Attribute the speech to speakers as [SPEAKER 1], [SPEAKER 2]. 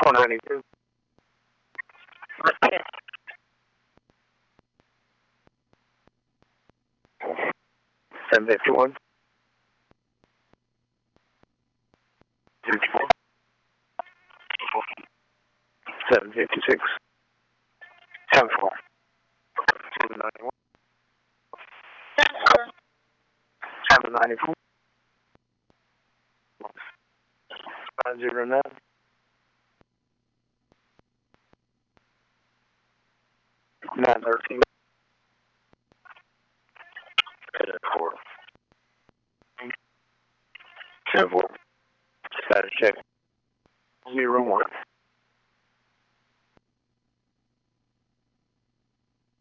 [SPEAKER 1] 492. 751. 54. 756. 74. 791. 794. 509. 913. 4. 74. Status check. 01.